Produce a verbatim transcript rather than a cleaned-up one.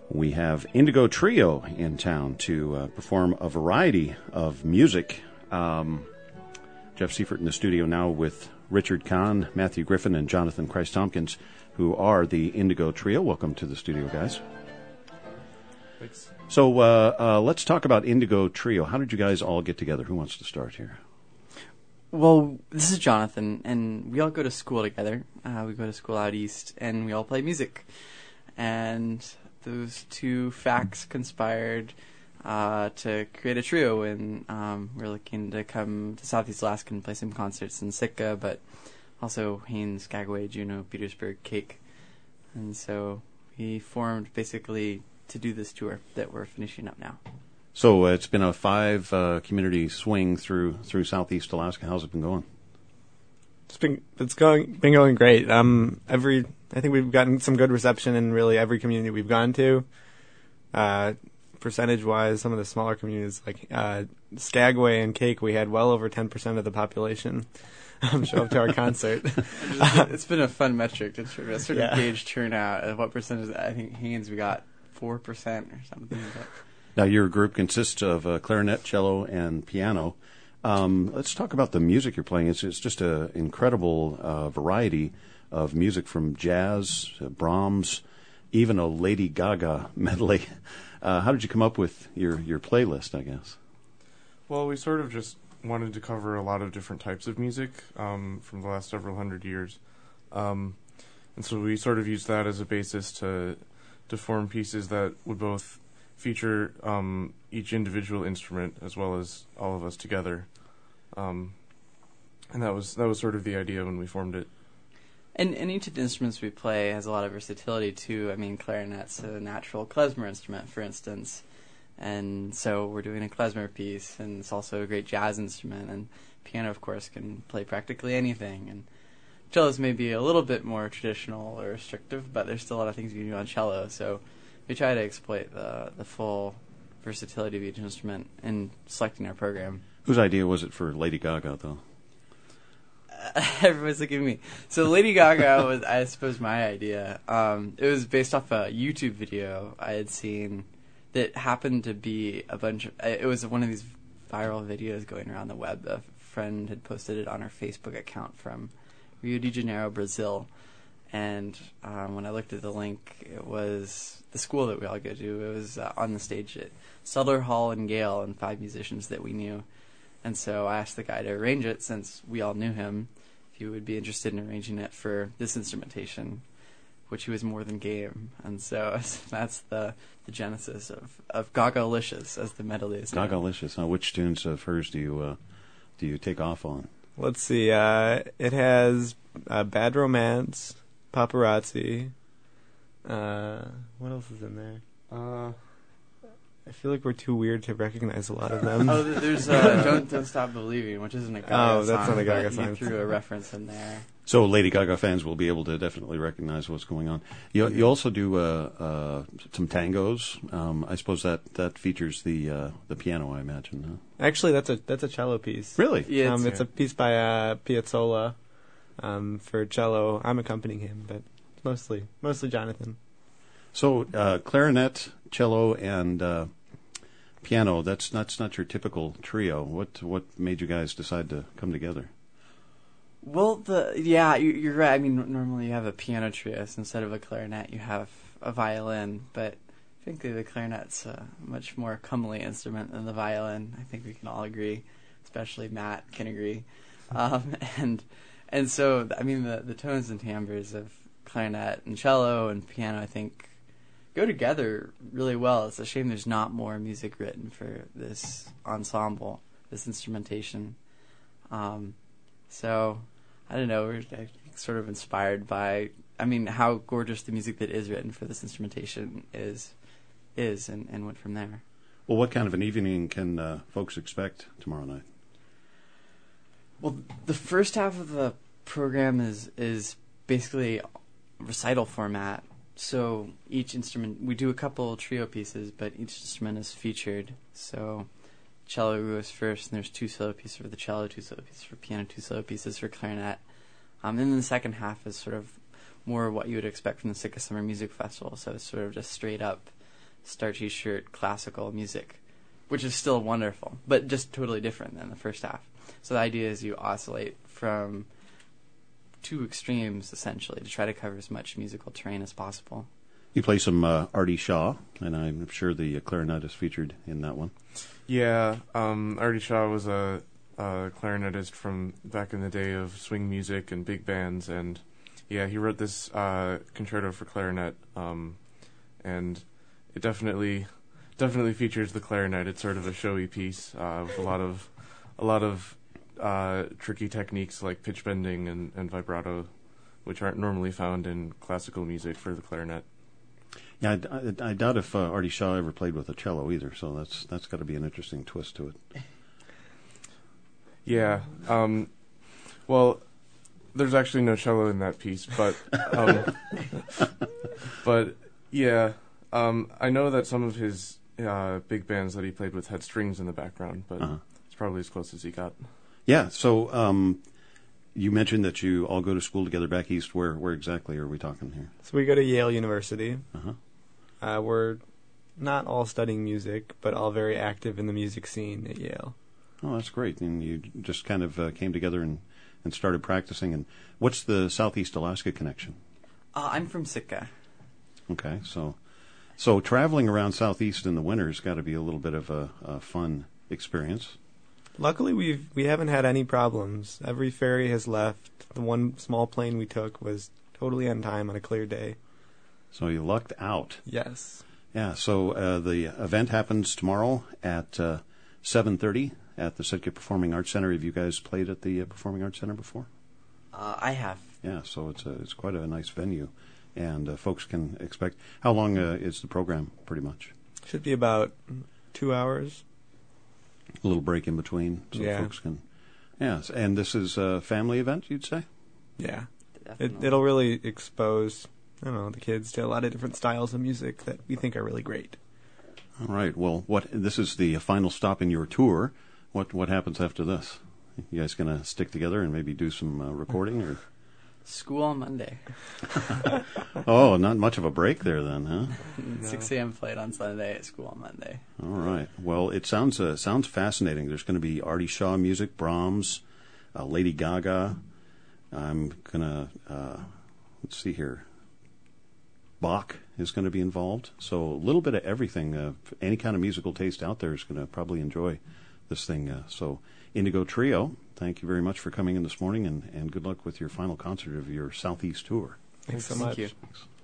We have Indigo Trio in town to uh, perform a variety of music. Um, Jeff Seifert in the studio now with Richard Kahn, Matthew Griffin, and Jonathan Christ-Tompkins, who are the Indigo Trio. Welcome to the studio, guys. Thanks. So uh, uh, let's talk about Indigo Trio. How did you guys all get together? Who wants to start here? Well, this is Jonathan, and we all go to school together. Uh, we go to school out east, and we all play music. And those two facts conspired uh, to create a trio, and um, we're looking to come to Southeast Alaska and play some concerts in Sitka, but also Haines, Skagway, Juneau, Petersburg, Cake. And so we formed basically to do this tour that we're finishing up now. So uh, it's been a five uh, community swing through through Southeast Alaska. How's it been going? It's been it's going been going great. Um, every I think we've gotten some good reception in really every community we've gone to. Uh, percentage wise, some of the smaller communities like uh, Skagway and Cake, we had well over ten percent of the population um, show up to our concert. It's, it's been a fun metric to tr- sort of Yeah. gauge turnout. Of what percentage? I think Haines we got four percent or something. But. Now, your group consists of uh, clarinet, cello, and piano. Um, let's talk about the music you're playing. It's, it's just an incredible uh, variety of music from jazz, uh, Brahms, even a Lady Gaga medley. Uh, how did you come up with your, your playlist, I guess? Well, we sort of just wanted to cover a lot of different types of music um, from the last several hundred years. Um, and so we sort of used that as a basis to to form pieces that would both feature um, each individual instrument as well as all of us together. Um, and that was that was sort of the idea when we formed it. And, and each of the instruments we play has a lot of versatility, too. I mean, clarinet's a natural klezmer instrument, for instance. And so we're doing a klezmer piece, and it's also a great jazz instrument. And piano, of course, can play practically anything. And cello's maybe a little bit more traditional or restrictive, but there's still a lot of things you can do on cello. So we try to exploit the, the full versatility of each instrument in selecting our program. Whose idea was it for Lady Gaga, though? Everyone's looking at me. So Lady Gaga was, I suppose, my idea. Um, it was based off a YouTube video I had seen that happened to be a bunch of... It was one of these viral videos going around the web. A friend had posted it on her Facebook account from Rio de Janeiro, Brazil. And um, when I looked at the link, it was the school that we all go to. It was uh, on the stage at Sutler Hall and Gale, and five musicians that we knew. And so I asked the guy to arrange it, since we all knew him, if he would be interested in arranging it for this instrumentation, which he was more than game. And so that's the, the genesis of, of Gaga-licious, as the medley is known. Gaga-licious. Now, which tunes of hers do you uh, do you take off on? Let's see. Uh, it has uh, Bad Romance, Paparazzi. Uh, what else is in there? Uh, I feel like we're too weird to recognize a lot of them. Oh, there's uh, Don't Don't Stop Believing, which isn't a Gaga Oh, song. that's not a Gaga but song. You threw a reference in there. So Lady Gaga fans will be able to definitely recognize what's going on. You, you also do uh, uh, some tangos. Um, I suppose that, that features the uh, the piano, I imagine. Huh? Actually, that's a that's a cello piece. Really? Yeah, um, it's, it's a piece by uh, Piazzolla um, for cello. I'm accompanying him, but mostly mostly Jonathan. So uh, clarinet, cello, and uh, piano. That's not, that's not your typical trio. What what made you guys decide to come together? Well, the yeah, you, you're right. I mean, normally you have a piano trio, so instead of a clarinet, you have a violin. But I think the clarinet's a much more comely instrument than the violin. I think we can all agree, especially Matt can agree. Um, and and so, I mean, the, the tones and timbres of clarinet and cello and piano, I think, go together really well. It's a shame there's not more music written for this ensemble, this instrumentation. Um, so... I don't know, we're sort of inspired by, I mean, how gorgeous the music that is written for this instrumentation is, is, and, and went from there. Well, what kind of an evening can uh, folks expect tomorrow night? Well, the first half of the program is is basically recital format. So each instrument, we do a couple trio pieces, but each instrument is featured. So cello goes first, and there's two solo pieces for the cello, two solo pieces for piano, two solo pieces for clarinet. Um, and then the second half is sort of more what you would expect from the Sitka Summer Music Festival. So it's sort of just straight up starchy shirt classical music, which is still wonderful, but just totally different than the first half. So the idea is you oscillate from two extremes, essentially, to try to cover as much musical terrain as possible. You play some uh, Artie Shaw, and I'm sure the uh, clarinet is featured in that one. Yeah, um, Artie Shaw was a, a clarinetist from back in the day of swing music and big bands, and yeah, he wrote this uh, concerto for clarinet, um, and it definitely definitely features the clarinet. It's sort of a showy piece uh, with a lot of a lot of uh, tricky techniques like pitch bending and, and vibrato, which aren't normally found in classical music for the clarinet. Yeah, I, I, I doubt if uh, Artie Shaw ever played with a cello either, so that's that's got to be an interesting twist to it. Yeah, um, well, there's actually no cello in that piece, but um, but yeah, um, I know that some of his uh, big bands that he played with had strings in the background, but Uh-huh. it's probably as close as he got. Yeah, so um, you mentioned that you all go to school together back east. Where where exactly are we talking here? So we go to Yale University. Uh-huh. Uh, we're not all studying music, but all very active in the music scene at Yale. Oh, that's great. And you just kind of uh, came together and, and started practicing. And what's the Southeast Alaska connection? Uh, I'm from Sitka. Okay, so so traveling around Southeast in the winter has got to be a little bit of a, a fun experience. Luckily, we've we haven't had any problems. Every ferry has left. The one small plane we took was totally on time on a clear day. So you lucked out. Yes. Yeah, so uh, the event happens tomorrow at uh, seven thirty at the Sitka Performing Arts Center. Have you guys played at the uh, Performing Arts Center before? Uh, I have. Yeah, so it's a, it's quite a nice venue, and uh, folks can expect. How long uh, is the program? Pretty much Should be about two hours. a little break in between, so Yeah. folks can. Yeah, and this is a family event, you'd say? Yeah. It, Definitely. it'll really expose, I don't know, the kids to a lot of different styles of music that we think are really great. All right. Well, what this is the final stop in your tour. What what happens after this? You guys gonna stick together and maybe do some uh, recording, or? School on Monday. Oh, not much of a break there then, huh? six a.m. flight on Sunday, at school on Monday. All right. Well, it sounds uh, sounds fascinating. There's going to be Artie Shaw music, Brahms, uh, Lady Gaga. I'm gonna uh, let's see here. Bach is going to be involved. So a little bit of everything. Uh, any kind of musical taste out there is going to probably enjoy this thing. Uh, so Indigo Trio, thank you very much for coming in this morning, and, and good luck with your final concert of your Southeast tour. Thanks so Thank much. you. Thanks.